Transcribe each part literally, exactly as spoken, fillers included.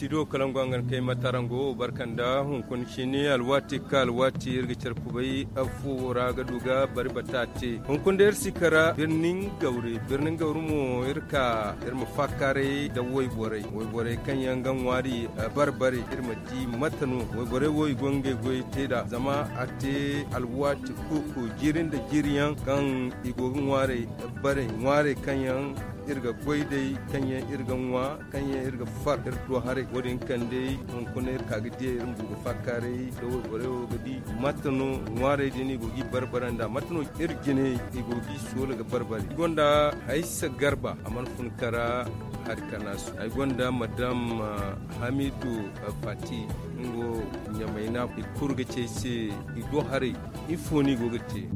studio kalangwangan kai matarango barkanda hun kun shini alwati kal wati irga charkubai afu raga duga bari batate hun kun der sikara birnin gauri birnin gaurumo irka irma fakare da woi bore woi bore kan yangan wari barbare irma di matanu woi bore woi gonge goi teda zama ate alwati kuku jirin da jiriyan kan igogun ware bare ware kan yan irga goidai kanya irga nwa kanya irga far irto hare wodin kande on koner kagide irin buga fakare do gore gadi matano nware dini gogi barbaranda matano irgine igogi solo ga barbari gonda aisa garba aman fun kara har kanasu ay gonda madam hamidu fati ngo nyamaina ikurga chese ido hare ifoni gogete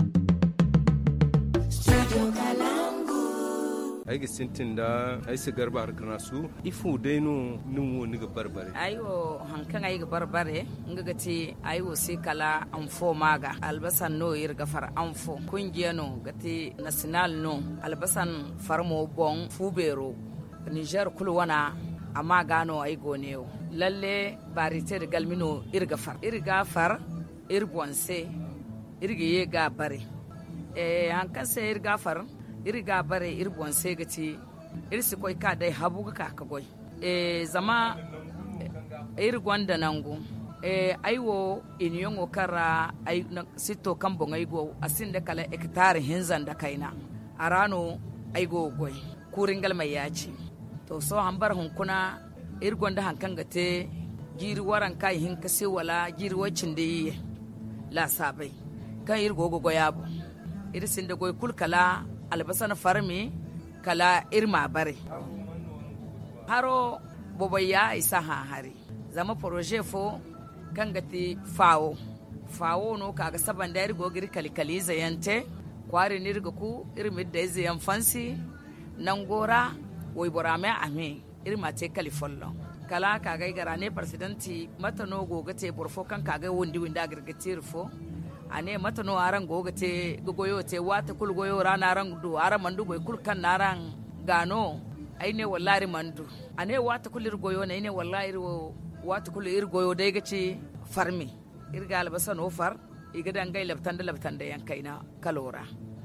ai sintin da ai su garba harkana su ifu dai no nuwo ni ga barbare ayo hankan ai ga barbare nga gati ayo sai kala anfo maga albasan no yir gafar anfo kungiya no gati national no albasan farmo bon fubero Niger kulwana amma gano ai goneo lalle barite da galmino irgafar irgafar irbonse irgiye ga bare eh hankan sai irgafar iriga bare irbon segati irsi koy ka dai habuga ka ka goy e zama irgonda nangu e aiwo inyongo kara ay sito kambo ngaigo asinde kala hectare hinzan da kaina arano aigo goy kuringal mai yaci to so hambar hun kuna irgonda hankan gate giri waran kai hin kase wala giri wacin da yi la sabai kan irgo go goyabo irsin da goy kulkala albasan farmi kala irma bare haro bobaya isa ha hari zama projet fo kangati fawo fawo no kaga saban da irgo giri kalikali zayante kwari nirga ku irmi da zayan fansi nangora woy borame ame irma te kalifollo kala kaga garane presidenti matano gogate borfo kan kaga wondi winda girgatir fo ane matano aran gogate goyo te wata kul goyo rana ran du aran mandu boy kul kan naran gano aine wallahi mandu ane wata kulir goyo ne ine wallahi wata kul ir goyo dai gace farmi irga albasan ofar iga dangai labtanda labtanda yankaina kalora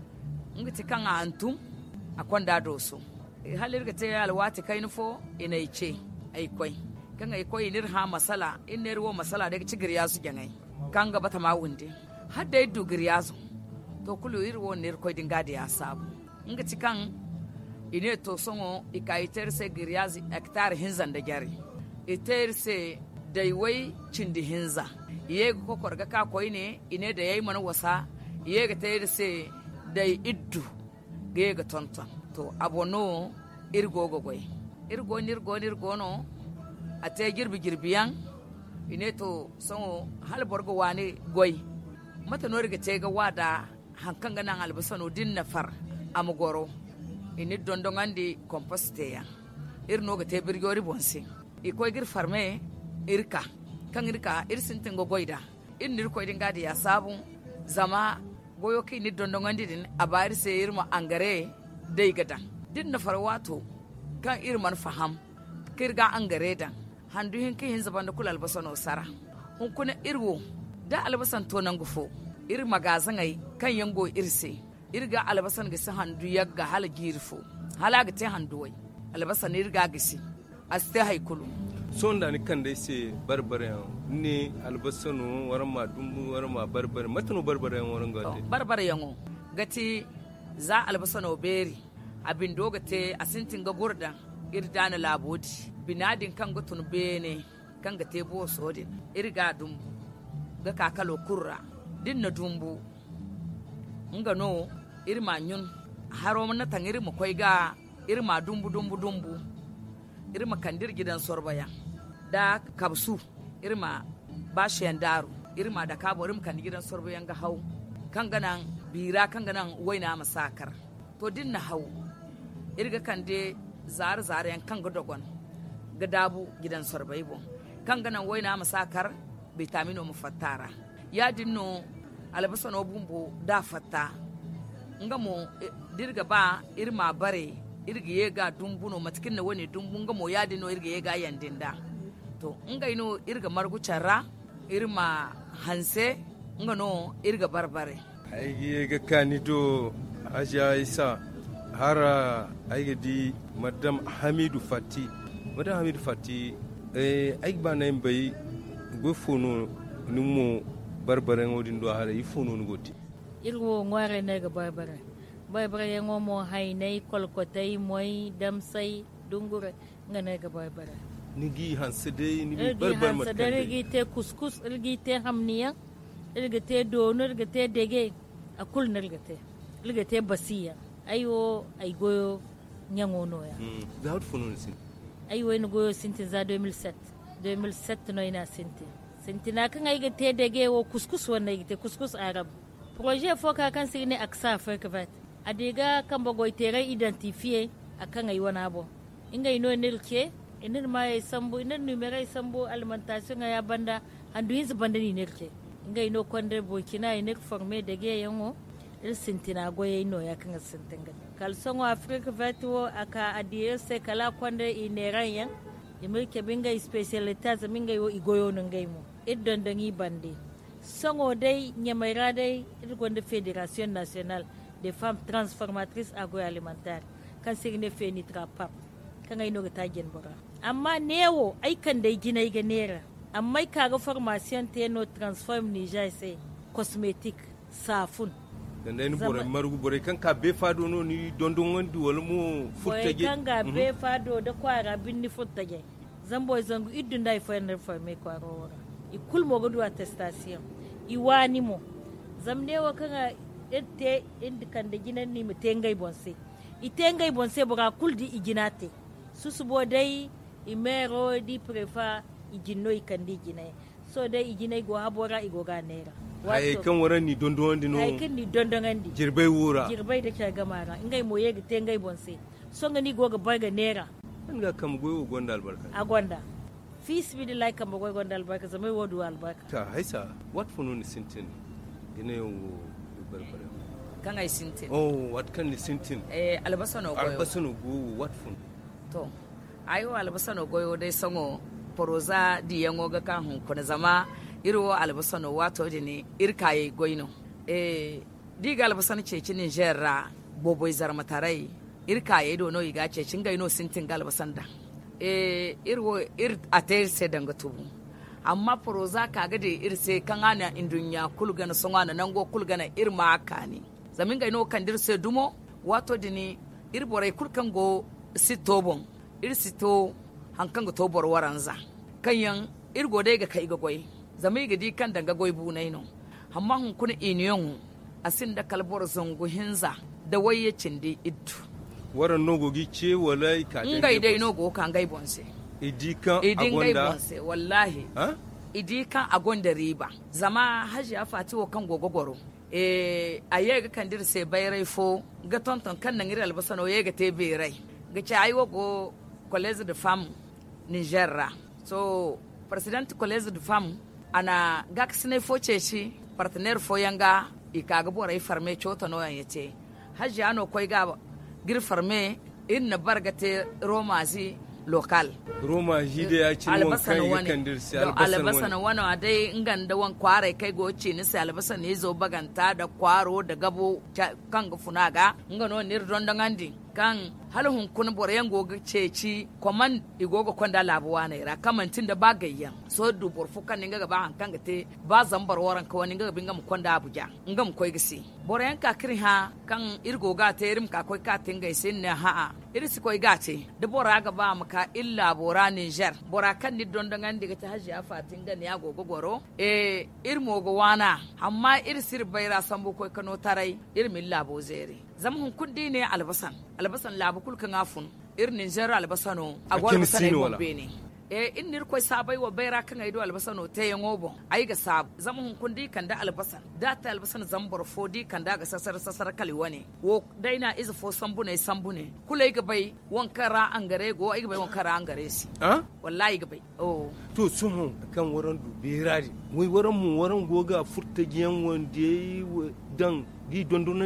ngiti kan antum akonda doso halirga te alwati kainfo ina ice ai koi kan ai koi nir ha masala in nerwo masala daga cigiriya su jangai kan gaba ta mawunde hadda yi dogiri ya zo to kulu iri wani irkoi dinga da ya sabu nga cikan ine to songo ikaitar se giriyazi hektar hinzan da gyari itar se daiwai cindi hinza iye ko korga ka koi ne ine da yayi mana wasa iye ga tayar se dai iddu ga ga tonton to abono irgo gogoi irgo nirgo nirgo no ate girbi girbiyan ine to songo hal borgo wani goi mata no riga tega wada hankan ganan albasano din na far amugoro ini dondongandi composte ya irno ga tebir yori bonse iko gir farme irka kan irka irsintin go goida in nir ko dinga ya sabu zama goyo ki ni dondongandi din abari se irma angare dai gadan din na far wato kan irman faham kirga angare dan handu hin ki hin zaban da kul albasano sara hun kuna irwo da albasan to nan gufo ir magazan ai kan yango irse irga albasan ga handu yagga hal girfo hala ga te handu wai albasan irga gisi aste haikulu sonda ni kan dai se barbare ne albasano warma dumbu warma barbare matano barbare waran gate barbare yango gati za albasano beri abin dogate asintin ga gurda irdana labodi binadin kan gutun bene kan ga tebo sodin irga dumbu ga kakalo kurra dinna dumbu nga no irma nyun haro na tangiri mu koi ga irma dumbu dumbu dumbu irma kandir gidan sorbaya da kabsu irma bashiyan daru irma da kabo irma kan gidan sorbayan ga hau kan ganan bira kan ganan waina masakar to dinna hau irga kan de zar zar yan kan ga dogon ga dabu gidan sorbai bon kan ganan waina masakar vitamino mu fattara ya dinno albasano bumbu da fatta ngamo dirga ba irma bare irga yega dumbuno matkin na wani dumbun ngamo ya dinno irga yega yandinda to ngai no irga margu charra irma hanse ngano irga barbare ai ga kanido haja isa hara ai di madam hamidu fati madam hamidu fati eh ai ba nan bai go fono numo barbare ngodin do hara yi fono ngoti irwo ngware ne ga barbare barbare ngomo hainai kolkotai moy damsai dungure ngane ga barbare nigi hansede ni barbar matkande matkande nigi te kuskus nigi te hamniya nigi te dono nigi te dege akul nigi te nigi te basiya ayo ay goyo nyangono ya mm da hot fono sin ayo ni goyo sintin za deux mille sept deux mille sept no ina sintin sintina kan ay te dege wo kuskus wonna ay te kuskus arab projet foka kan sine aksa fekvat adiga kan bagoy tere identifier akan ay wana bo inga ino nilke inir mai sambu inir numero sambu alimentation ya banda andu yin banda ni nilke inga ino konde bokina inir former de ge yango il sintina goye ino ya kan sintinga kalsongo afrika vetwo aka adiye se kala konde ineran yan imilke binga specialita zaminga yo igoyo ngai mo iddon dangi bande songo dai nyamaira dai irgonde fédération nationale des femmes transformatrices agroalimentaires kan signe fenitra pap kan ai no ta gen bora amma newo ai kan dai ginai ga nera amma kaga formation te no transform Niger sai cosmetic safun dan dai ni bore marugo bore kan ka be fado no ni dondon wandi wala mo furtage kan ga be fado da kwara binni furtage zambo zangu iddu dai fa ner fa me kwaro wora ikul mo godu attestation iwani mo zamnewa kan ette indikan da ginan ni mutengai bonse itengai bonse bora kuldi iginate susubo dai imero di prefa igino ikandi ginai so dai iginai go habora igoga nera ay kan waran ni dondo wandi no ay kan ni dondo ngandi jirbai wura jirbai da ka gamara ingai moye ga tengai bonse so ngani goga barga nera nga kam goyo gonda albarka a gonda fis bi de like kam goyo gonda albarka zamai wodu albarka ta haisa what for ni sintin gine yo barbare kan ai sintin oh what kan ni sintin eh albasa no goyo albasa no go what for to ayo albasa no goyo dai sango poroza di yango ga kan hun kuna zama iro albasa no wato dini irkaye goyino eh diga albasa ne cece ni jerra boboy zarmatarai irkaye do no iga cece ngaino sintin galbasan da eh irwo ir atel se danga tubu amma poroza kaga de irse kan ana indunya kulgana songana nango kulgana irma kani zamin gaino kan dirse dumo wato dini irborai kulkan go sitobon irsito hankan go tobor waranza kanyan irgo dai ga kai ga goy zamai ga di kan danga goy bunai no amma hun kun iniyon asin da kalbor zango hinza da waye cinde iddu waran nogo gi ce walai ka ngai dai nogo kan gai bonse idikan agonda wallahi ha idikan agonda riba zama haji afati wo kan gogogoro eh ayega kan dir se bayrai fo ga tonton kan nan iri albasa no yega te bayrai ga ci ayi go college de femme Nigerra so president college de femme ana ga kasne fo ceci partenaire fo yanga ikaga borai farme chota no yace haji ano koi ga gir farme in na bargate romazi local roma jide ya ci won kai ga kandir sai albasa na wani dai inganda wan kware kai go ci ni sai albasa ne zo baganta da kwaro da gabo kan ga funaga ngano ni don dangandi kan halhun kun boryan goga ceci koman igogo konda labuwa ne ra kamantin da bagayyan so du borfukan ninga ga ba hankan ga te ba zambar waran ka wani ga binga mu konda abuja ngam koy gisi boryan ka kirin ha kan irgo ga te irim ka koy ka tinga sin ne ha a irisi koy ga te da bora ga ba maka illa bora Niger bora kan ni don dangan diga ta haji afatin ga ne ya gogo goro e irmo go wana amma irsir bayra sambu koy kano tarai irmin labo zere zaman kundi ne albasan albasan labu kulkan afun irnin jara albasano agwar basana bombe ne e innir koy sabai wa bayra kan aido albasano te yangobo ai ga sab zaman kundi kan da albasan da ta albasan zambar fodi kan da ga sasar sasar kali wane wo daina iz fo sambune sambune kulai ga bai wankara an gare go ai ga bai wankara an gare si ha wallahi ga bai oh to sun kan waran du berari wai waran mu waran goga furta giyan wande dan di dondonan di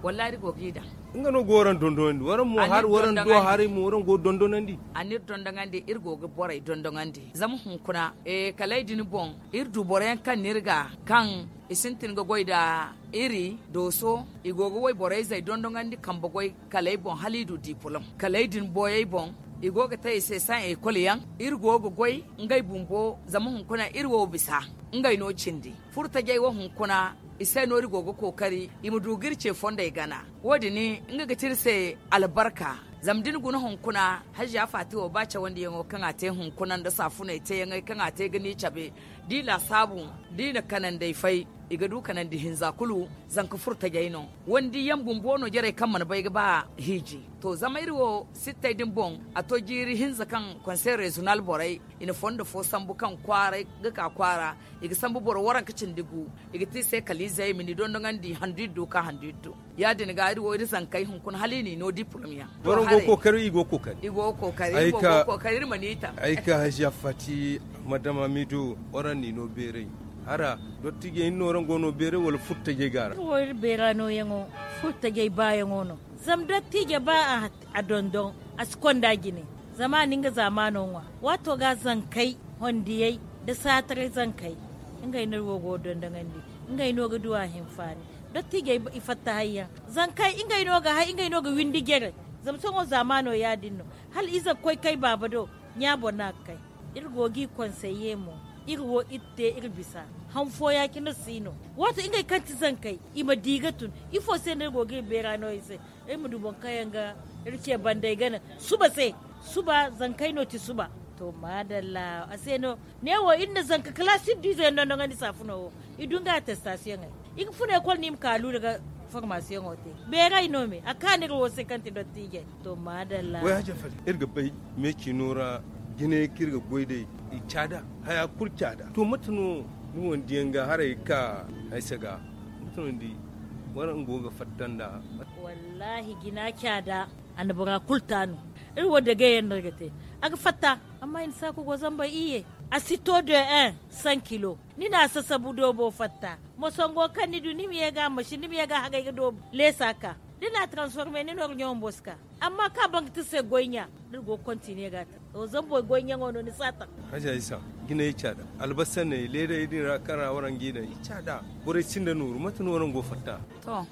wallahi go gida ngano goran dondonandi waran mo har waran do hari mo waran go dondonandi anir dondongandi irgo go boray dondongandi zam hun kuna e kalaydin bon irdu boray kan nirga kan isintin go goida iri doso igogo way boray zay dondongandi kamba goy kalay bon halidu diplom kalaydin boyay bon igoga tay se san e kolyan irgo go goy ngay bumbo zam hun kuna irwo bisa ngay no cindi furta jay wo hun kuna isai nori gogo kokari imu dugirce fonda gana wodi ni inga gatirse albarka zamdin guna hunkuna hajiya fatiwa bace wanda yango kan ate hunkunan da safuna ite yango kan ate gani chabe dila sabu dina kanan dai fai iga du kanan di hinza kulu zanka furta gaino wandi yan bumbono jere kan man bai ba hiji to zama irwo sitta din bon ato jiri hinza kan conseil regional borai ina fonda fo sambu kan kwara ga ka kwara iga sambu bor waran kacin digu iga ti sai kaliza yi mini don don di handidu ka handidu ya din ga irwo iri zankai hunkun halini no diplomia waran go kokari igo kokari igo kokari igo kokari manita aika hajiya fati madama midu waran ni no bere ara dottige innoran gono bere wala futtage gara wol berano yango futtage ba yango no zam dottige ba a dondon askonda gine zamanin ga zamanon wa wato ga zankai hondiyai da satare zankai ingai no go dondon andi ingai no ga duwa hinfani dottige ifatta hayya zankai ingai no ga hay ingai no ga windi gere zam songo zamano ya dinno hal iza koy kai babado nyabo nakai irgogi konseye mo irwo itte irbisa hanfo ya kina sino wato inga kanti zan kai ima digatun ifo sai ne goge bera no ise ai mu dubon kayanga irke bandai gana suba sai suba zan kai no ti suba to madalla aseno ne wo inda zan ka classic design non ngani safuno idunga attestation ai in fune kol nim kalu daga formation ote bera ino me akane ro se kanti dottige to madalla wai haja fali irga bai me kinora gine kirga goide i cada haya kur cada to mutunu ni wandi yanga hare ka aisaga mutunu ndi waran goga fattanda wallahi gina cada an bura kultanu ir wada ga yan nagate aga fatta amma in sa ko zamba iye asito de un cinq kilo ni na sasabu do bo fatta mo songo kan ni du ni mi ga mashi ni mi ga haga do lesaka dina transformer ni no nyon boska amma ka bank tse gonya dirgo continue gata o zambo gonya ngono ni sata haja isa gina yi cada albasan ne leda idin rakara waran gina yi cada bore cinda nuru mata noran go fatta to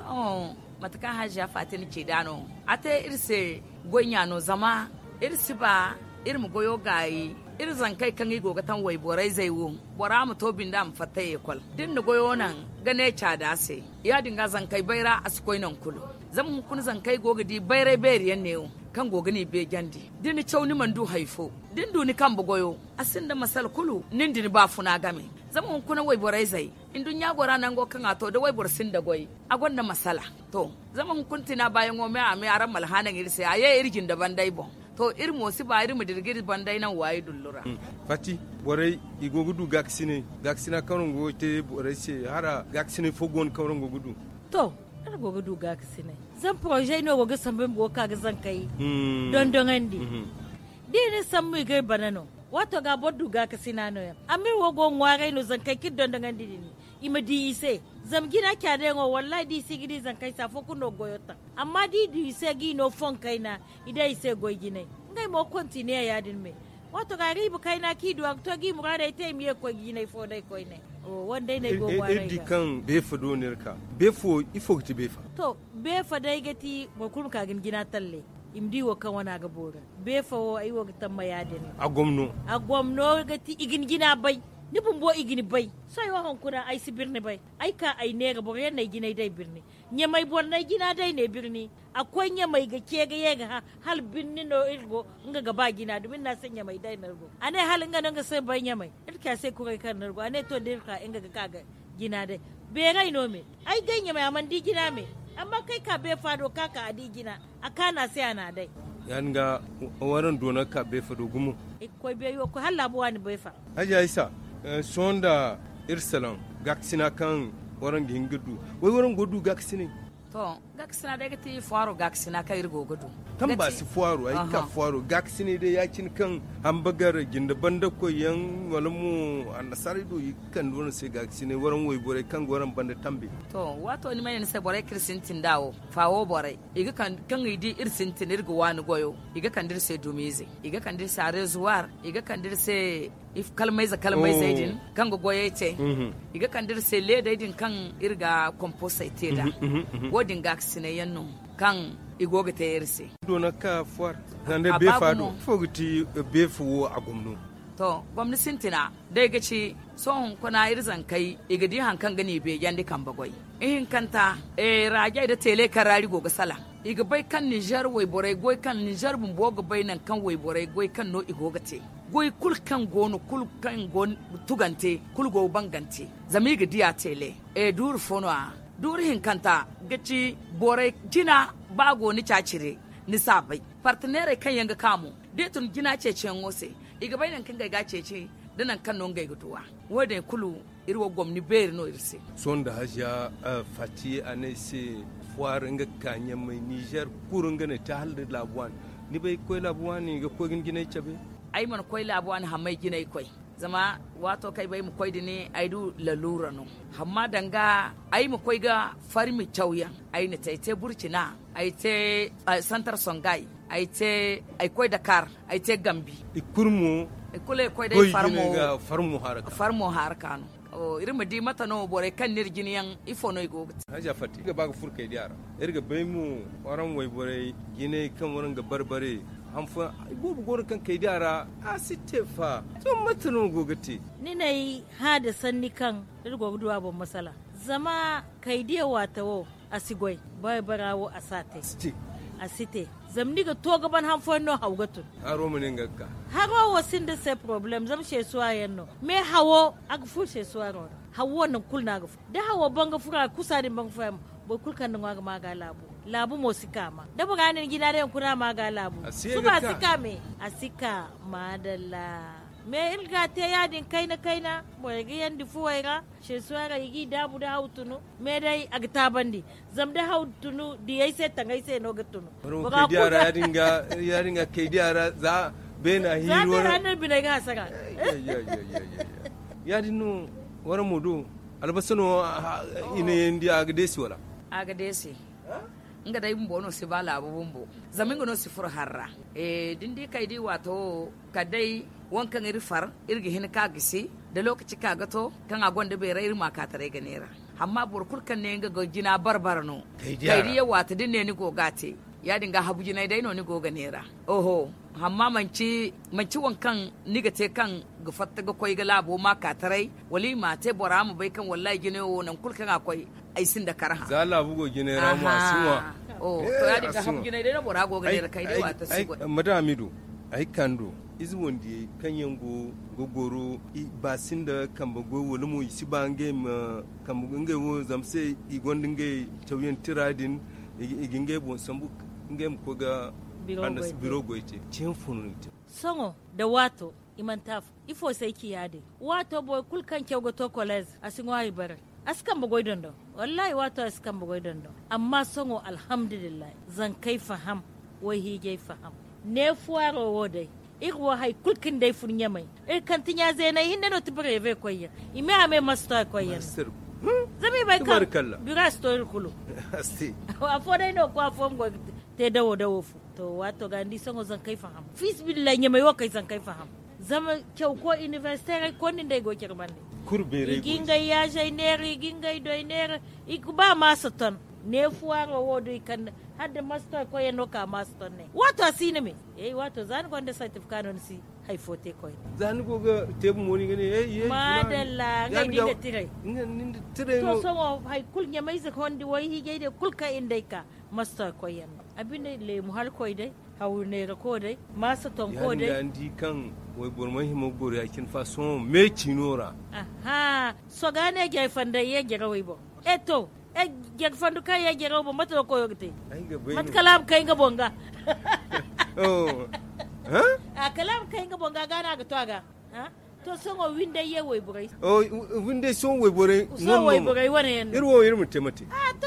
so mataka haja fatin ke dano ate irse gonya no zama irsi ba irmu goyo gayi irzan kai kan yi gogatan wai borai zai wo bora mu to binda mu fatta ye kwal din no goyo nan gane cada sai ya dinga zan kai baira askoi nan kulu zan kun zan kai gogadi bairai bairiyan ne kan gogani be gandi dini chawni mandu haifo din duni kan bugoyo asinda masal kulu nin dini ba funa game zaman kuna wai borai zai indun ya gora nan go kan ato da wai borsin da goyi agonna masala to zaman kuntina bayan o me a me aran malhanan irse aye irgin da bandai bon to irmo si ba irmo dirgiri bandai nan wayi dullura fati borai igogudu gaksine gaksina kanon go te borai se hara gaksine fogon kanon go gudu to ar go gudu gaksine zan projet no go sambem go kaga zan kai don don andi dine sammu gai banano wato ga boddu ga kasina no ya amir wo go ngware no zan kai kid don don andi ni ima di ise zam gina kyade ngo wallahi di sigidi zan kai safo kuno goyota amma di di ise gi no fon kaina ida ise goy gine ngai mo continue ya din me wato ga ribu kaina ki do to gi murada ite mi ko gine fo dai ko ne o wanda ne go ngware e di kan befo donirka befo ifo ti befa to befa dai gati mo kun ka gin gina talle imdi wo kan wana ga bora befa wo ai wo tamma ya din a gomno a gomno gati igin gina bai ni bumbo igini bai sai wa hon kuna ai sibirni bai ai ka ai ne ga bore ne gina dai birni nya mai bor na gina dai ne birni akwai nya mai ga ke ga yega hal binni no irgo nga ga ba gina dumin na sanya mai dai nargo ane hal nga nga sai bai nya mai irka sai ku kai kan nargo ane to dirka inga ga kaga gina dai be rai no me ai ganya mai aman di gina me amma kai ka be fado kaka adi gina akana sai ana dai yan ga waran dona ka be fado gumu ikoi be yo ko halla bo wani be fa haja isa sonda irsalan gaksina kan waran gingudu wai waran godu gaksine to gaksina da gati faro gaksina kai irgo gudu kan ba si faro ai ka faro gaksine da yakin kan hamburger ginda banda ko yan walmu annasari do kan don sai gaksine waran wai bore kan goran banda tambe to wato ni mai ne sai bore kirsintin dawo fawo bore iga kan kan idi irsintin irgo wani goyo iga kan dir sai dumize iga kan dir sai rezuwar iga kan dir sai if kalmai za kalmai oh. zaidin kan go goye ce mm-hmm. iga kan dir sai le daidin kan irga composite da mm-hmm, mm-hmm. wodin gaksine yanno kan igoga ta yerse dona ka fuar hande be fado fogti be fuwo a gomno to gwamnati sintina dai gaci son kuna irzan kai igadi hankan gani be yandi kan bagoi in kanta e rage da tele karari goga sala iga bai kan Niger wai borai goi kan Niger bun boga bai nan kan wai borai goi kan no igoga te goi kul kan gono kul kan gon tugante kul go bangante zami ga dia tele e dur fono a dur hin kanta gaci borai jina bago ni cacire ni sabai partenaire kan yanga kamu detun gina cece ngose iga bai nan kan ga cece danan kan non gai gutuwa wode kulu irwo gomni beri no irse sonda haja fati anese fuar nga kanya mai Niger kurunga ne ta halde labuwan ni bai koy labuwan ni ga kogin gina chabe ai man koy labuwan ha mai gina koy zama wato kai bai mu koy dine ai du lalura no amma danga ai mu koy ga farmi chauya ai ne taite burkina ai te santar songai ai te ai koy Dakar ai te Gambi ikurmu ikule koy dai farmo farmo haraka farmo haraka no o irma di mata no bore kan nirgin yan ifo no igo haja fati ga baga furke diara irga baymu waran way bore gine kan waran ga barbare hamfa gobu gor kan kai diara asite fa to mata no gogati ni nayi hada sanni kan irgo duwa bon masala zama kai diya watawo asigoi bai barawo asate asite zamni ga to gaban han fonno hawgatun haro mun ngakka haro wasin da sai problem zam she suwa yanno me hawo agfu she suwa ro hawo nan kulna ga da hawo banga fura kusa din banga fura bo kulkan nan ga maga labu labu mo sikama da buga ne gida da kuna maga labu su ba sika me asika madalla me ilga te yadin kaina kaina mo ga yandi fuwaira she suwara yigi dabu da hautunu me dai agta bandi zam da hautunu di yai sai tangai sai no gatunu ba ga diara yadinga yadinga kai diara za bena hiro za ranar bi ga saka yadinu wara mudu albasano ine ndi agdesi wala agdesi nga dai mbo no si bala bumbo zamingo no si fur harra e dindi kai di wato kadai wankan iri far irgi hin ka gisi da lokaci ka gato kan agonda bai rai ma ka tare ganera amma burkul kan ne ga gina barbar no kai di wata dinne ni gogate ya dinga habuji nai dai no ni goga nera oho amma manci manci wankan niga te kan ga fatta ga koi ga labo ma ka tare wali ma te bora mu bai kan wallahi gine wo nan kulkan akwai aisin da karha za labu go ginera ma suwa oh to ya dinga habuji nai dai no bora goga nera kai dai wata sigo madamidu ai kando izwondi kanyango gogoro basin da kambago wala mo isi bange ma kambago nge wo zamse igondi nge tawyen tiradin iginge bon sambu nge mko ga anas biro goite chenfunite songo da wato imantaf ifo sai kiyade wato boy kulkan kewgo to college asingwa ibare askan bagoy dondo wallahi wato askan bagoy dondo amma songo alhamdulillah zan kai faham wai hige faham ne fuaro wodai igwa hay kulkin dai furnya mai e kantinya zena hinne no tibreve koyya ime ame master koyya zami bai kan bira story kulu asti afo dai no ko afo ngo te dawo dawo fu to wato gandi songo zan kai faham fis billahi nyamai wa kai zan kai faham zama kyau ko university ko nin dai go kirbande kurbere ginga ya jai neri ginga do neri ikuba masaton ne fuaro wodo kan hadda master ko yeno ka master ne wato asine me eh wato zan gonda certificate non si hay fote ko zan go ga tebu moni gane eh eh madalla ngai di de tire ngi tire to so hay kul nya mai zakon di wai hige de kul ka indai ka master ko yen abinde le mu hal ko dai hawne ko dai master ton ko dai yan di kan wai bormo himo gori akin façon me chinora aha so gane ge fanda ye ge rawai bo eto e jeg fandu kay ye jero bo mato ko yogte mat kalam kay nga bonga oh ha a kalam kay nga bonga gana ga to aga ha to songo winde ye woy buray oh winde son woy buray so woy buray wone en irwo irmu temati ah to era waga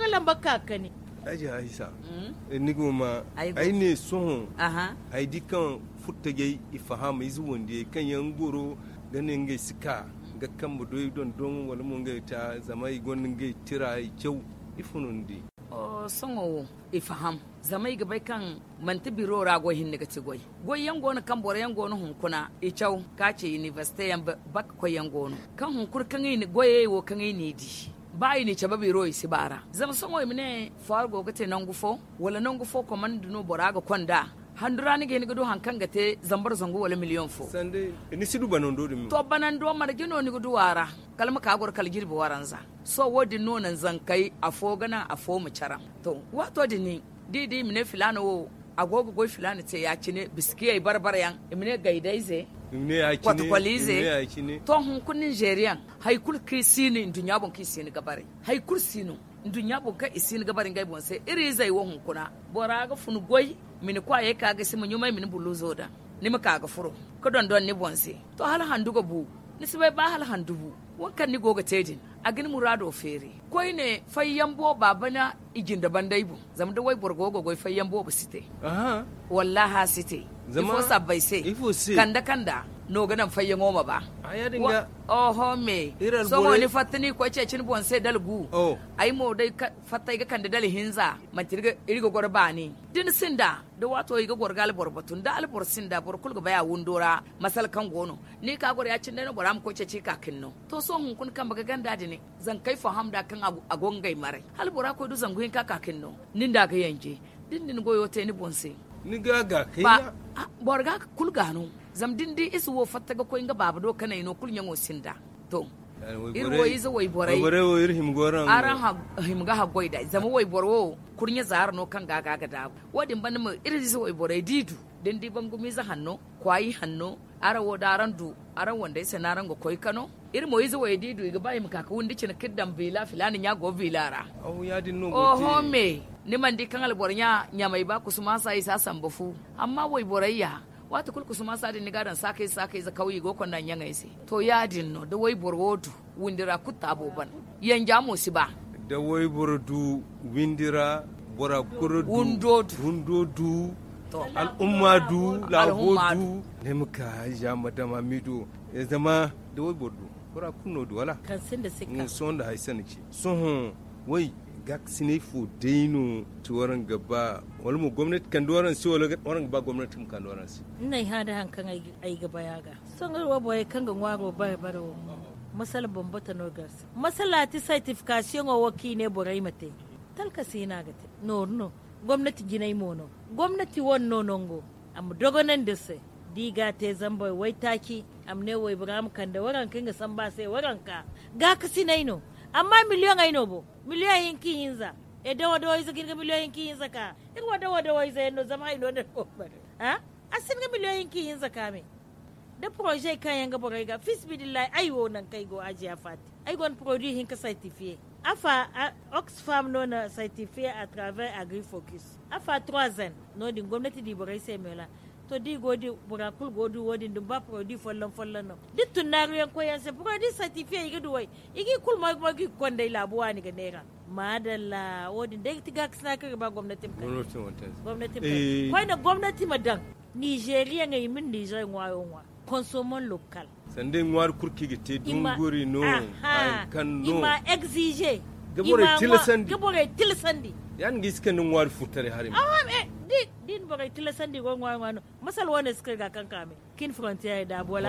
ga lamba kakani aji aisa nigo ma ai ne son aha ai dikan futtage ifaham izu wonde kan yan goro ganin ga sika ga kan mu doyi don don wala mun ga ta zamai gonin ga tira kyau ifunundi o songo ifaham zamai ga bai kan manti biro rago hin daga ci goy goy yan gono kan bore yan gono hun kuna i chaw ka ce university yan bak ko yan gono kan hun kur kan ni goye wo kan ni di bai ni chaba biro isi bara zama songo imne far go gate nan gufo wala nan gufo command no boraga konda handura ni geni gado hankan gate zambar zango wala miliyon fo sande ni sidu banon do dum to banan do mar gino ni gado wara kalma ka gor kal girbi waranza so wodi nonan zankai afo gana afo mu charam to wato dini didi mine filana wo agogo goy filana te ya cine biskiye barbar yan imne gaidaize imne ya cine kwatkwalize to hun kun Nigerian haikul kisini dunya bon kisini gabare haikul sino dunya bon ka isini gabare ngai bon se iri zai wo hun kuna bora ga funu goy mini kwa ye kaga simu nyumai mini buluzo da ni maka ga furo ko don don ni bon se to hal handugo bu ni sibai ba hal handubu wankan ni goga tedin a gini murado fere koi ne fayyan bo babana igin da bandai bu zama da wai borgogo goi fayyan bo site aha wallahi site ifo sabbai se ifo se kanda kanda no ganan fayyan goma ba aya dinga oho me so woni fatani ko ce cin bon sai dalgu oh ai mo dai fatai ga kanda dal hinza matirga irigo gorbani din sinda da wato yi ga gorgal borbatun da albor sinda bor kulga baya wundora masal kan gono ni ka gor ya cin da boram ko ce ci kakin no to so hun kun kan baga ganda ne zan kai faham da kan agongai mare hal bora ko du zanguin ka kakin no nin da ga yanje din din goyo te ni bonse ni ga ga kai ba borga kulga no zam din di isu wo fatta ga ko inga baba do kana ino kulnya ngo sinda to irwo izo way borai borai wo irhim goran aran ha him ga ha goida zama way borwo kurnya zar no kan ga ga da wadin ban mu irzo way borai didu den di bam gumi za hanno kwai hanno ara wo daran du aran wanda isa naran go koi kano ir mo izo way didu ga bai maka ka wundi cin kiddan bila filani nya go bilara au ya din no oh home ni man di kan albornya nya mai ba kusuma sai sa sambafu amma way borayya wata kulku su masa da nigaran sakai sakai za kauyi go kon nan yanga ise to yadin no da wai borwodu windira kutta boban yanja mo si ba da wai bordu windira bora kurudu wundodu wundodu to al ummadu la bodu ne muka ja madama mido ya zama da wai bordu bora kunno du wala kan sin da sikka son da haisan ki son wai gak sine fo deino to waran gaba wal mu gwamnati kan doran si wala waran gaba gwamnati kan doran si nai hada hankan ai ai gaba yaga son garwa boye kan ga ngwaro bar baro masal bombata no gas masalati certification o waki ne borai mate talka sina gate no no gwamnati ginai mono gwamnati wonno nongo am dogonan da sai diga te zamboy wai taki am ne wai ibrahim kan da waran kin ga san ba sai waran ka ga ka sinai no amma miliyon ai no bo miliyon hinki hinza e dawa dawa isa kirga miliyon hinki hinza ka irwa dawa dawa isa no zama ai no da kobar ha asin ga miliyon hinki hinza ka me da projet kan yanga borai ga fisbidillahi ai wo nan kai go ajiya fati ai gon produit hinka certifié afa Oxfam no na certifié à travers AgriFocus afa trois ans no din gwamnati di borai sai mela to di godi burakul godi wodi dum ba produit follon follon no dit tunariyan ko yan se produit certifié igi duwai igi kul ma ma gi konde labuwa ni ga nera madalla wodi dai tiga kisna ka ba gwamnati gwamnati wata gwamnati ko na gwamnati madan Nigeria ngai min Nigeria ngwayo ngwa consommons local sande ngwar kurki gite dunguri no kan no ima exige gabore tilasandi gabore tilasandi yan giske no ngwar futare harim ah eh di din bore tilasandi go ngwar ngwano masal wona ske ga kan kame kin frontier da bola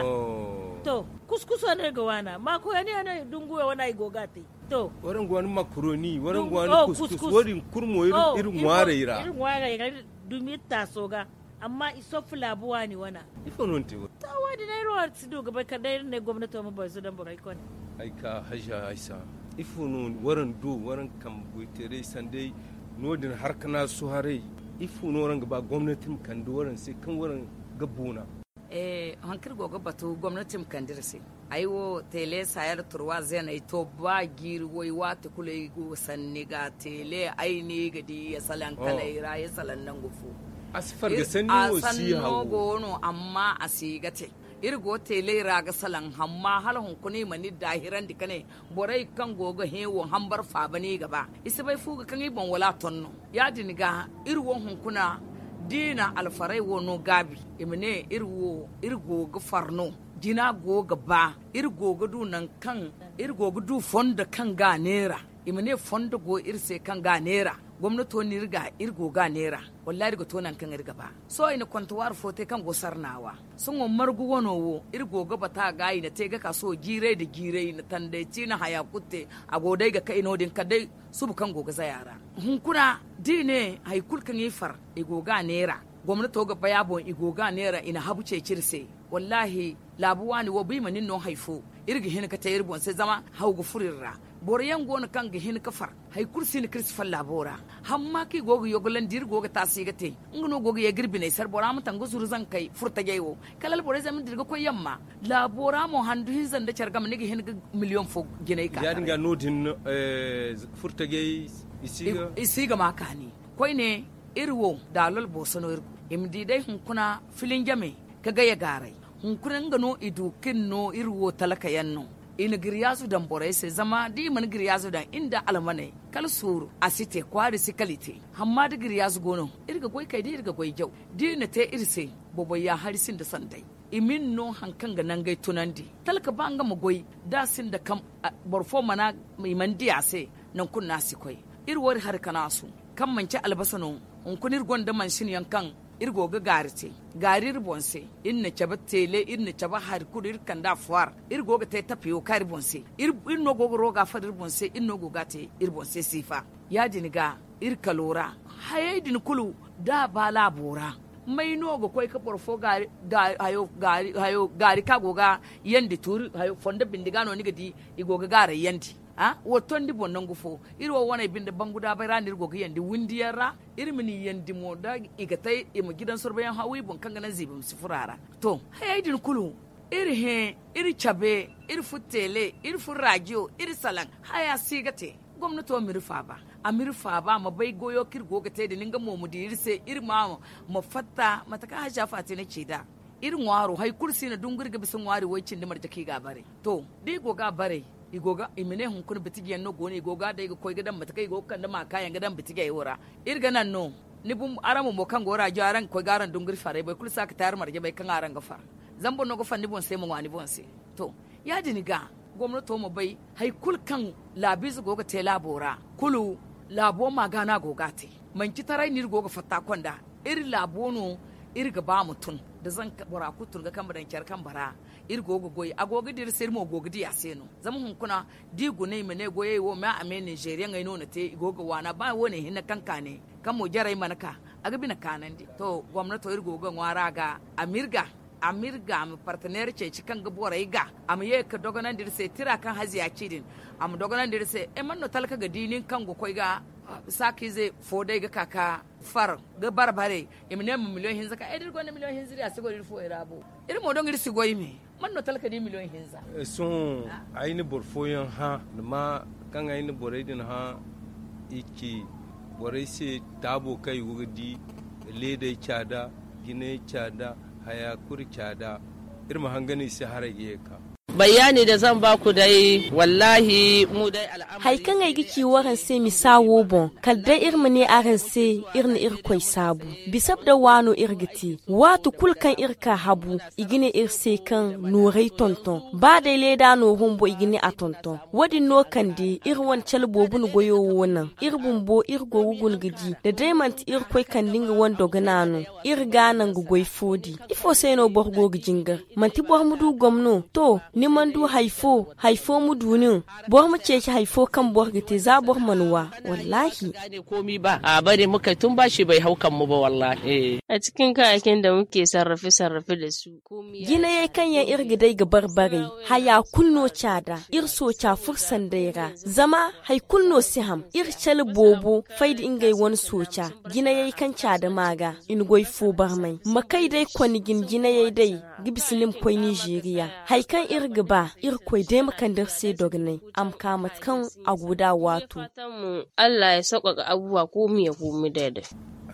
to kuskuso ne ga wana ma ko yani ana dunguwe wana igogate to waran gwan makaroni waran gwan kuskus warin kurmo irin irin ware ira irin ware ira dumi ta soga amma iso fulabuwa ne wana ifo non te ta wadi na ruwa su do gaba kadai ne gwamnati mu ba su dan burai kon ai ka haja aisa ifo non waran do waran kam buitere sande nodin harkana su hare ifo non waran gaba gwamnatin kan do waran sai kan waran gabuna eh hankir gogo batu gwamnatin kan dirse aiwo tele sayar turwa zena to ba giri wai wata kule go sanni ga tele aini gadi ya salan kalaira ya salan nan gufu asfar ga sanni wo si hawo gono amma asigate irgo tele raga salan hamma hal hunkuni mani dahiran dikane borai kan gogo hewo hambar fabani gaba isibai fuga kan ibon wala tonno ya diniga irwo hunkuna dina alfarai wono gabi imne irwo irgo ga farno dina goga ba irgo ga du nan kan irgo ga du fonda kan ga nera imne fonda go irse kan ga nera gwamnato ni riga irgo ga nera wallahi riga to nan kan riga ba so ina kwantuwar fote kan go sarnawa sun on margu wono wo irgo ga bata ga ina te ga kaso gire da gire na tande ci na haya kutte agodai ga kai no din kadai su kan go ga zayara hun kuna dine haikul kan yifar igo ga nera gwamnato ga baya bon igo ga nera ina habuce cirse wallahi labuwa ni wo bi manin no haifo irgi hin ka tayir bon sai zama haugu furirra boryan gona kan ga hin ka far hay kursi ni kirsi fal labora hamma ki gogo yogolan dir gogo tasigate ngono gogo ye girbi ne sar bora mutan go zan kai furta jaywo kalal bora zamin dirga ko yamma labora mo handu hin zanda chargam ni hin million fo ginai ka yadin ga nodin furta jay isiga isiga makani koi ne irwo dalol bosono irgo imdi dai hun kuna filin jame kaga ya garai hun kuna ngano idukin no irwo talaka yanno ina giryazu dan borai sai zama di man giryazu dan inda almane kal suru asite kwari sikalite hamma da giryazu gono irga goy kai di irga goy jau di na te irse bobo ya harisin da sandai imin no hankan ga nan gai tunandi talaka banga mu goy da sin da kam borfo mana mai mandiya sai nan kun nasi koi irwar har kana su kan manci albasano hun kunir gonda man shin yankan irgo ga garite garir bonse inna chaba tele inna chaba har kudir kanda fuar irgo ga te tapiyo kar bonse ir inno go roga fadir bonse inno go gate ir bonse sifa ya diniga ir kalora hayedin kulu da bala bora mai no go koy ka porfo gari hayo gari hayo gari ka goga yandi tur hayo fonda bindiga no nigadi igo ga gare yandi a woton di bonnon gufo irwo wona binde banguda bay ranir go yandi wundiyara irmini yandi moda igatai e mo gidan sorbayan hawi bon kanga nan zibim sifurara to haydin kulu iri he iri chabe iri futele iri furajo iri salan haya sigate gwamnato mirfa ba amirfa ba ma bai goyo kirgo gate da ninga mo mudirse iri ma mo fatta mataka haja fati na cida irin waro hay kursi na dungurga bisan wari wacin da marjaki ga bare to dai go ga bare igoga imene hun kun bitigi no goni igoga da igo koy gadan mataka igo kan da maka yan gadan bitigi yora irga nan no ni bum aramu mo kan gora jaran koy garan dunguri fare bai kul saka tayar marje bai kan aran gafa zambo no go fandi bon sai mo wani bon sai to ya diniga gwamnato mo bai hay kul kan labizu goga te labora kulu labo magana goga te manki tarai ni goga fatta konda iri labono irga ba mutun da zan bora kutun ga kan badan kyar kan bara irgogo goyi agogo dir sir mo gogo di aseno zama hun kuna di gune mene goye wo ma ame Nigeria ngai no na te igogo wana ba wone hinna kanka ne kan mo jarai manaka aga bina kanandi to gwamnato irgogo ngwara ga amirga amirga am partenaire ce cikan ga borai ga am ye ka dogonan dir se tira kan haziya cidin am dogonan dir se e man no talka ga dinin kan go koi ga saki ze fodai ga kaka far ga barbare imne mu miliyon hinza ka edir gona miliyon hinziri a sigori fo irabo irin mo don irsi goyi me man no talka di miliyon hinza son ayni borfoyan ha ma kan ayni borai din ha iki borai se tabo kai wudi leda chada gine chada haya kuri chada irma hangani se harage ka bayani da zan baku dai wallahi mu dai al'amari haikan ai gici waran sai mi sawo bon kalda irmi ne aran sai irni irkoi sabu bisab da wano irgiti watu kulkan irka habu igine irse kan nurai tonton ba da leda no humbo igine a tonton wadi no kandi irwan chalbo bun goyo wonan irbun bo irgo gugun gidi da diamond irkoi kan dinga wando ganano irga nan gugoi fodi ifo sai no borgo gijingar manti bor mudu gomno to ni mandu haifo haifo mu dunin bor mu ce haifo kan bor gite za bor manuwa wallahi gane komi ba a bare muka tun bashi bai haukan mu ba wallahi a cikin kayakin da muke sarrafe sarrafe da su komi gina yayi kan yan irgidai ga barbare haya kunno cada irso cha fursan daira zama hay kunno siham irchal bobo faidi ingai won socha gina yayi kan cada maga in goi fo barmai makai dai kwani gin gina yayi dai gibislim koi Nigeria hay kan irga ba irkoi dai makan da sai dognai am kamat kan aguda wato Allah ya sauƙaƙa abubuwa ko miya ko mu daidai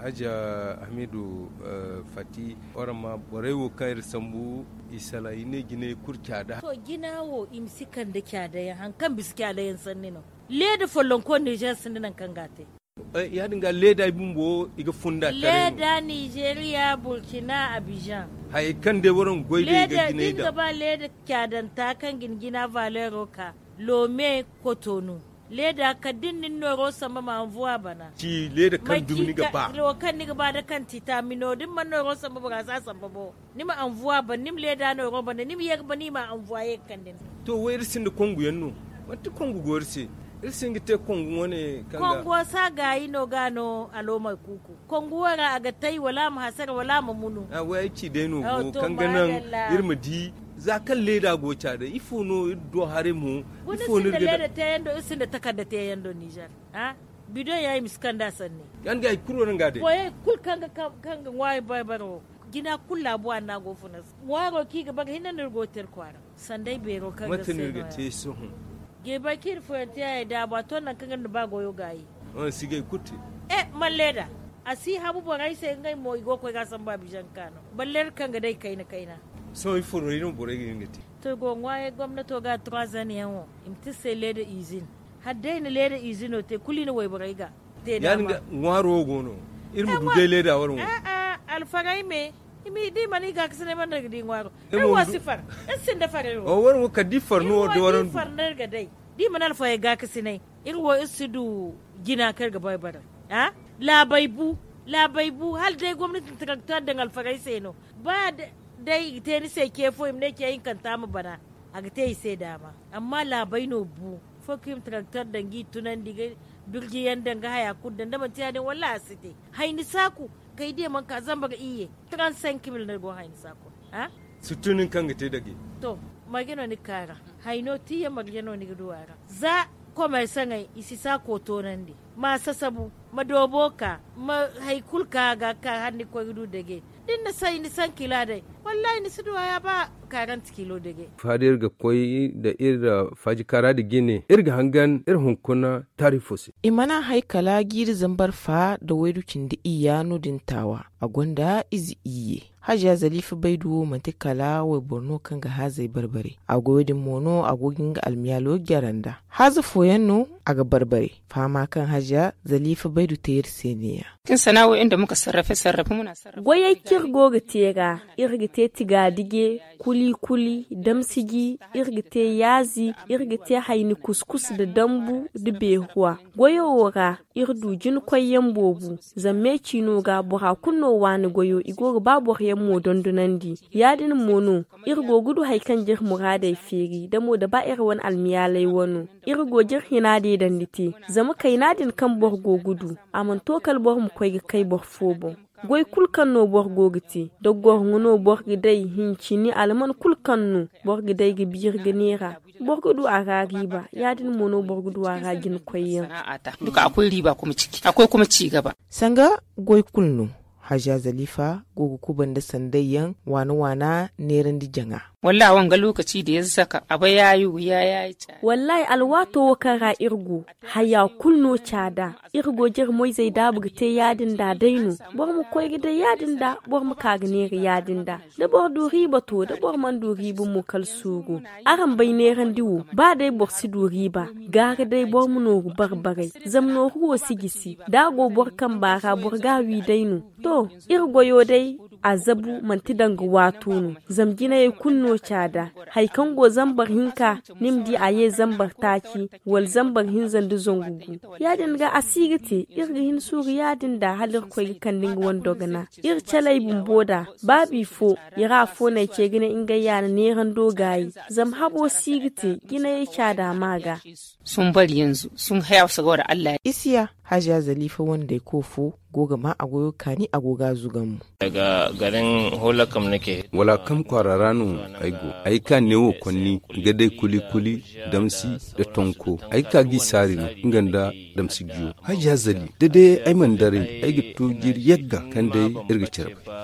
aja hamidu fati orama borewo kan sambu isala ine gine kurkyada to ginawo imsikan da kyada ya hankan biskada yan sannino leda follon ko Niger sanninan kan gate ya dinga leda bumbo iga funda tare leda Nigeria Burkina Abidjan hay kan de woron goyde leda ga gine dinga ba leda kyadan ta kan gingina Valero ka Lome Cotonou leda ka dinnin noro sama ma anvuwa bana ci leda kan dumni ga ba lo kan ni ga ba da kan titamino din man noro sama ba sa sama bo ni ma anvuwa ban nim leda noro ban nim yeg ban ni ma anvuwa yeg kan din to wayar sin da kongu yanno wata kongu gorse irsin gite kongu wone kanga kongo sa gayi no gano aloma kuku kongu wara aga tai wala ma hasar wala ma munu a wai ci dai no go kanga nan irma di za kan leda gocha da ifo no do hare mu ifo no da leda ta yando isin da takarda ta yando Niger ha bido yayi miskanda sanne yan ga kuro nan ga dai boye kul kanga kanga wai bai baro gina kulla buwa na gofunas waro ki ga baga hinan goter kwara sandai bero kanga sai matan ga te so ge bakir fuente ya da ba to nan kanga ba goyo gayi on sige kuti eh man leda asi habu borai sai ngai mo igo ko ga san ba bijan kano baller kanga dai kaina kaina so ifo no ino bore gi ngati to go ngwaye gwamnato ga trois ans yawo imti sai leda izin haddai ne leda izin te kuli ne way borai ga te da yan ngwaro gono irmu dude leda warmo a a alfagai me imi di mani ga kisne man daga di ngwaro ai wasifar esin da fare o warmo ka di farno do waron di farnar ga dai di man alfagai ga kisne irwo isidu gina kar ga bai bara ha labaibu labaibu hal dai gwamnatin taraktar da alfagai sai no ba dai te ni sai ke fo imne ke yin kanta mu bana aga te sai dama amma labai no bu fo kim traktor dangi tunan diga birgi yan danga haya kuddan da mutiya din wallahi asite haini saku kai dai man ka zamba ga iye trente-cinq mille na go haini saku ha sutunin kan ga te dage to magino ni kara haino tiye magino ni duwara za ko mai sangai isi sako to nan di ma sasabu madoboka ma haikulka ga ka hanni ko gudu dage din na sai ni san kila dai wallahi ni su ya ba karanta kilo dage fadir ga koyi da irda faji kara da gine irga hangan ir hunkuna tarifosi imana haikala giri zambar fa da waidukin da iya nudintawa a gwanda izi iye hajiya zalifu baidu mantikala wai borno kan ga hazai barbare a godin mono agogin ga almiyalo gyaranda haza foyanno a ga barbare fama kan hajiya zalifu baidu ta yir seniya kin sana'o'in da muka sarrafe sarrafe muna sarrafe goye kirgo ga tega irgite tiga dige kuli kuli damsigi irgite yazi irgite haini kuskus da dambu da behuwa goyo wora irdu jin koyen bobu zamme chino ga bura kunno wani goyo igo babu yan mo dondonandi yadin mono irgo gudu haikan jir murada feri da mo da ba irwan almiyalai wano irgo jir hinade danditi zama kainadin kan borgo gudu amon tokal bor mu koy kai bor fobo goy kulkan no bor gogiti do gor ngono bor gidai hincini alman kulkan no bor gidai gi bir ganira bor gudu aga riba yadin mono bor gudu aga gin koyen duka akwai riba kuma ciki akwai kuma ci gaba sanga goy kulno haja zalifa gogo kuban da sandayyan wani wana neran di janga wallahi wanga lokaci da ya saka aba yayu ya yayi ta wallahi alwato kara irgo haya kulno chada irgo jir moy zai da bugte yadin da dainu bor mu koy gida yadin da bor mu kagne yadin da da bor du riba to da bor man du ribu mu kal sugu aran bai neran diwo ba dai bor si du riba gaga dai bor mu no barbare zamno huwa sigisi da go bor kan bara bor gawi dainu to irgo yo dai azabu mantidanga watunu zamgina ya kunno cada haikan go zambar hinka nimdi aye zambar taki wal zambar hin zandu zongugu yadin ga asigite irga hin suri yadin da halir koy kan dinga wandogana ir chalai bumboda babi fo ira fo na ke gina inga yana ne ran dogayi zam habo sigite gina ya cada maga sun bari yanzu sun haya su ga Allah isiya hajiya zalifa wanda ya kofo goga ma agoyo kani agoga zugan mu daga garin holakam nake wala kam kwararanu aigo aika newo konni gadai kuli kuli damsi da tonko aika gi sari nganda damsi giyo hajiya zali dade ai mandare ai gitu jir yagga kan dai irga cerba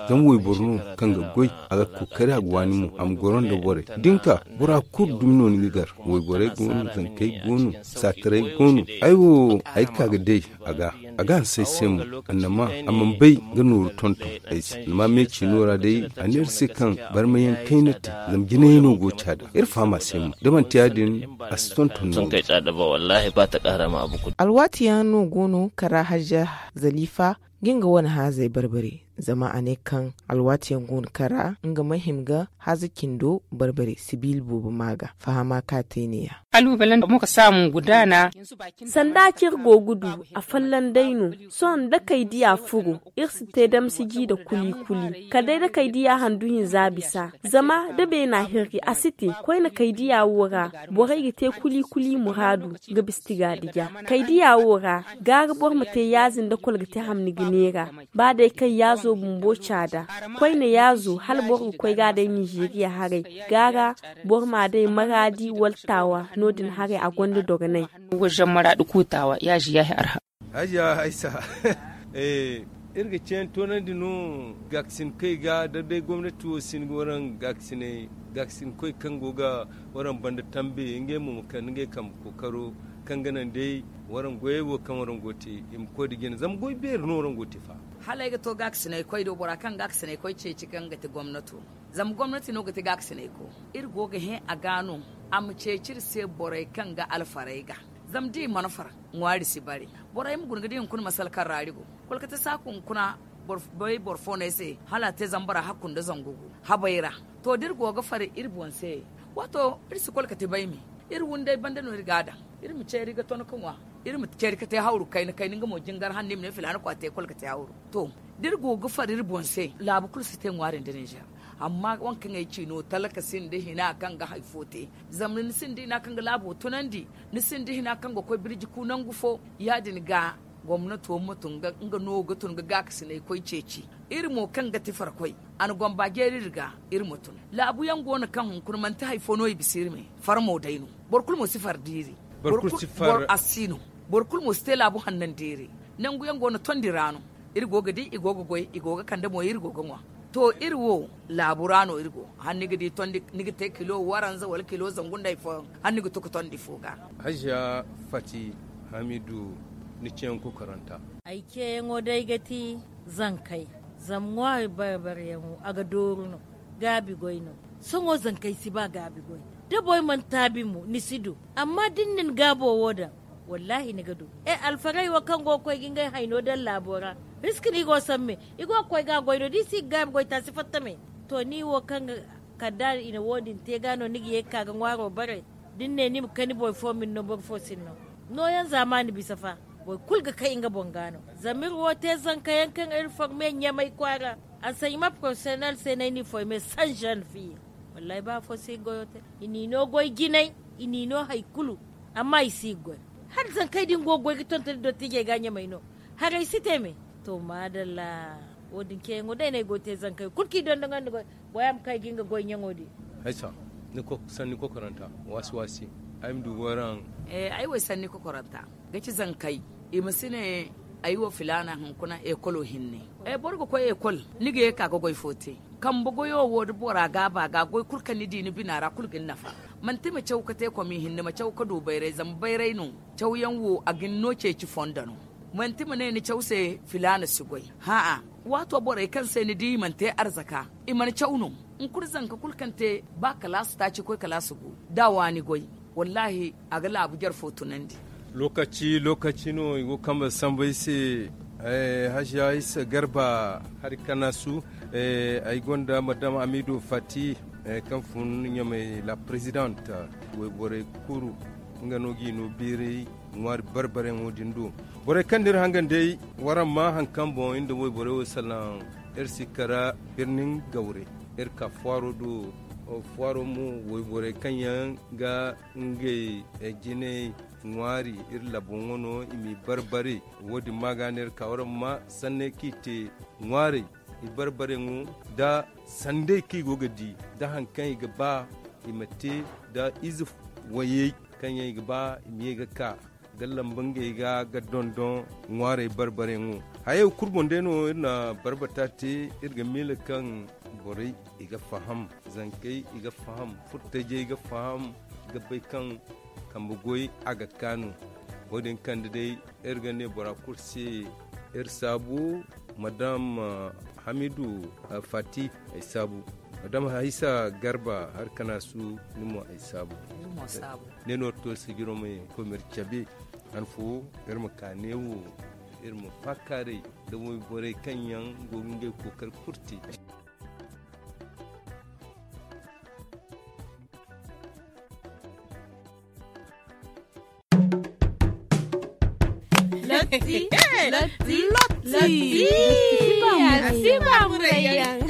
zan wai borno kan ga goi aga kokari agwani mu am goron da bore dinka bura kur dumno ni gar wai bore gonu zan kai gonu satare gonu aiwo ai kaga dai aga aga sai sai mu annama amman bai ga nuru tonto ai ma me ci nora dai anir sikan barmayan kainati zam gine no go chada ir fama sai mu da man tiyadin astonton sun kai tsada ba wallahi ba ta kara ma abu alwati ya no gono kara hajja zalifa ginga wani ha zai barbare zama a ne kan alwatiyan gun kara nga mahimga hazikin do barbare sibil bubu maga fahama kateniya kalubalen da muka samu gudana sanda kirgo gudu a fallan daino son da kai diya furu irsi te dam sigi da kuli kuli kadai da kai diya handuhin zabisa zama da be na hirgi a siti koi na kai diya wura borai gite kuli kuli muradu ga bistiga diga kai diya wura gar bor mate yazin da kulgite hamni ginera ba dai kai yazo bumbo chada kwai ne yazo hal bor kwai ga dai Nigeria hare gara bor ma dai maradi waltawa nodin hare a gondo doganai wajen maradi kutawa ya ji yahi arha haja aisa eh irga cen tonan dinu gaksin kai ga da dai gwamnati wasin goran gaksine gaksin kai kan goga waran banda tambe inge mu kan inge kam kokaro kan ganan dai waran goyewo kan waran gote im ko digin zam goy ber no waran gote fa halai ga to gaksine koi do bora kan gaksine koi ce cikan ga ta gwamnati zam gwamnati no ga ta gaksine ko irgo ga he a gano am ce cir se borai kan ga alfarai ga zam di manafar ngwari si bari borai mu gun ga din kun masal kan rarigo kolkata sakun kuna bai borfone se hala te zambara hakun da zangugu habaira to dirgo ga fare irbon se wato irsi kolkata bai mi irwun dai banda no rigada irmi ce riga ton kanwa irmi ce riga ta hauru kai na kai ninga mo jingar hannim ne filana kwa te kolka ta hauru to dirgo ga fare irbon se labu kul site ngwarin da Niger amma wankan ai cino talaka sin da hina kan ga haifote zamnin sin da kan ga labo tunandi ni sin da hina kan ga koi birji kunan gufo ya din ga gwamnati wa mutum ga nga no ga tun ga gakasi ne koi ceci irmo kan ga tifar koi an gomba geri riga irmo tun labu yan gona kan hun man ta haifo no ibisirme farmo daino borkul mo sifar diri borkul sifar bor asino borkul mo stela labu hannan diri nan gu yan gona tondirano irgo ga di igogo goy igoga kan da mo irgo gonwa to irwo laburano irgo hanni gidi tondi nigi te kilo waranza wal kilo zangunda ifo hanni gu to tondi foga haja fati hamidu ni ciyan ku karanta aike yango dai gati zan kai zamwa barbar yango aga doruno gabi goino songo zan kai si ba gabi goy da boy man tabi mu ni sidu amma dinnin gabo woda wallahi ni gado e alfarai wa kango koy gingai haino dan labora riski ni go samme igo koy ga goino disi gabi goy ta sifatta me to ni wo kanga kadar ina wodin te gano nigi yekka ga ngwaro bare dinne ni kani boy fo min no bor fo sinno no yan zamani bisafa boy kulga kai inga bongano zamir wote zan kayan kan informe nya mai kwara an sai ma professionnel sai nai ni foi me san jeune fille wallahi ba fo sai goyote ini no goy ginai ini no haikulu amma isi goy har zan kai din gogoy giton ta do tige ganya mai no har ai site me to madalla wodin ke ngodai ne gote zan kai kulki don dangan go boyam kai ginga goy nyangodi haisa ni ko san ni ko karanta wasi wasi aim du waran eh ai wai san ni ko karanta gaci zan kai imisine ayiwo filana hunkuna ekolo hinne e borgo ko ekol nige ka go goy fote kam bo goyo wod bora ga ba ga goy kurka ni dini binara kulgin nafa man time chawkate ko mi hinne ma chawka do bayrai zam bayrai no chawyan wo agin no ce ci fondano man time ne ni chawse filana sugoy ha a wato bora kan sai ni di man te arzaka iman chawno in kurzan ka kulkante ba kalasu ta ci ko kalasu go dawani goy wallahi agala abujar fotunandi lokaci lokaci no igo kamba sambai se eh hajiya isa garba har kana su eh ay gonda madame Amidou Fati eh kan fun nyame la présidente we bore kuru ngano gi no bire ngwar barbare ngodindo bore kandir hangan dai waran ma hankan bon inda we bore wo salan ersikara birnin gaure erka faro do o faro mu we bore kanyan ga nge e jine ngwari ir labongono imi barbare wodi maganer kawaram ma sanne kite ngwari i barbare ngu da sande ki gogadi da hankan ga ba imate da izuf waye kan yi ga ba imi ga ka gallan bangai ga ga dondon ngware barbare ngu haye kurbon deno na barbata te irga mila kan borai iga faham zankai iga faham futtaje iga faham gabbai kan kambugoy aga kanu wadin kan dai irga ne bora kursi ir sabu madam uh, hamidu uh, fati ay sabu madam haisa garba har kana su numo ay sabu ne no to sigiro me komer chabe an fu irma kanewu irma fakare da mu bore kanyan gogunge kokar kurti Loti, Loti, Loti, Loti, Loti,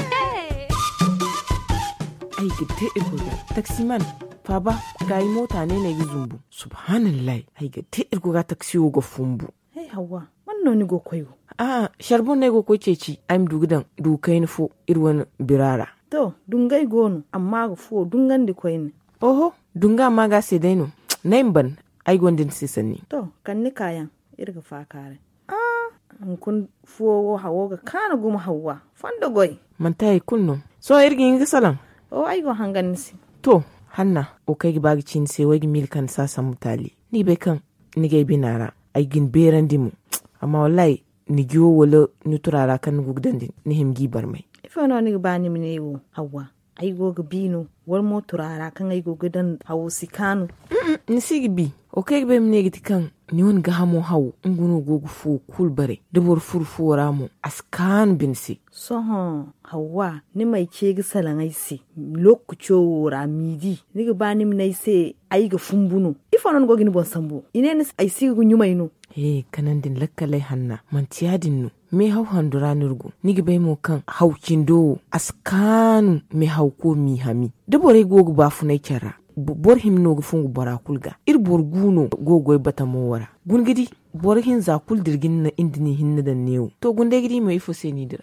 ai gite irgoga taximan faba gai mota ne na zumbu subhanallah ai gite irgoga taxi go fumbu hey hawa wannan ni go koyo ah sharbon ne go ko ceci am dugudan du kain fo irwan birara to dungai gonu amma go fo dungan di koyin oho dunga ma ga se daino naimban ai gondin sisani to kan ni kayan irga fakare ah an kun fo hawo ga kana guma hawa fanda goy man tai kunno so irgin gisalan o ai go hangan si to hanna o kai gi bagi cin se wagi milkan sasa mutali ni be kan ni gai binara ai gin beran dimu amma wallahi ni giwo wala ni turara kan gugdan din ni himgi barmai ifo no ni ba ni mine wo hawa ai go ga bino wal mo turara kan ai go gudan hawo sikanu ni sigi bi o kai be mine giti kan ni won ga hamo hawo ngunu gogu fu kul bare dubur furfura mu askan binsi so ha hawa ni mai ce ga salan ai si lokucho ramidi ni ga ba ni mine se ai ga fumbuno ifo non go gini bon sambu ine ni ai sigi gu nyumai no eh kanan din lakkalai hanna man tiyadin no me hau handura nurgu ni ga bai mo kan haukin do askan me hau ko mi hami dubure gogu ba fu nai kyara bor him no fungu bara kulga ir bor guno gogoy bata mo wara gungidi bor hin za kul dirgin na indini hinna da new to gunde gidi mai fo se ni dira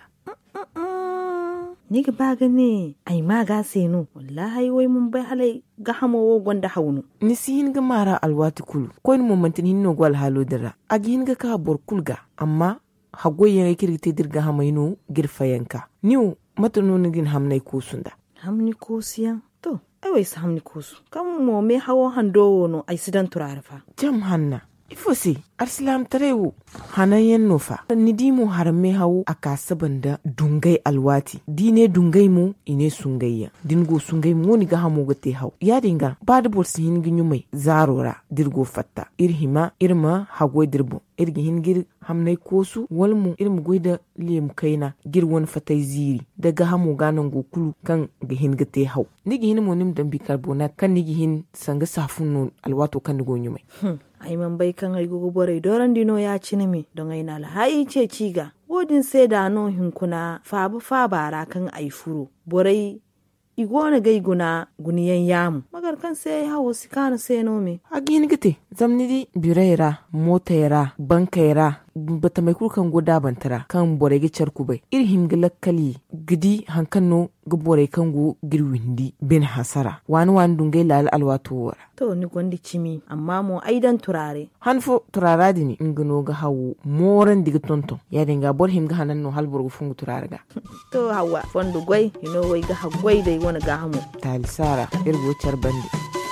ni ga baga ne ai ma ga se no wallahi wai mun bai halai ga hamo wo gonda haunu ni si hin ga mara alwati kulu ko ni momentin hinno gwal halo dira agi hin ga ka bor kulga amma hagoy yan kirgite dirga hamayno girfayanka niu matano nigin hamnai ko sunda hamni ko siyan to ai sa hamni kusu kam mo me hawo hando no ai sidan turarfa jam hanna ifosi arsalam tarewu hanayen nofa ni dimo harme hawo aka sabanda dungai alwati dine dungai mu ine sungayya dingo sungai mu ni ga hamo gate haw ya dinga bada bolsi hin ginyu mai zarora dirgo fatta irhima irma hago dirbo irgi hin gir hamnai kosu walmu irmu goida lem kaina gir won fatai ziri daga hamo ganan go kulu kan ga hin gate haw nigi hin mo nim dambi carbonate kan nigi hin sanga safun alwato kan go nyumai hmm. ai man bai kan ai gogo bore doran dino ya cini me don ai na alhai ce ciga wodin sai da no hinkuna fa bu fa bara kan ai furo borai igona gai guna guniyan yamu magar kan sai hawo sikana sai no me agin gite zamni di birera motera bankera bata mai kurkan goda bantara kan bore gi charku bai irhim galakkali gidi hankanno ga bore kan go girwindi bin hasara wani wani dungai lal alwato wara to ni gondi cimi amma mo aidan turare hanfo turara dini ingano ga hawo moran diga tonton ya dinga bor him ga hanan no halbor go fungu turare ga to hawa fondu goy you know wai ga hagwai dai wani ga hamu talisara irgo charbandi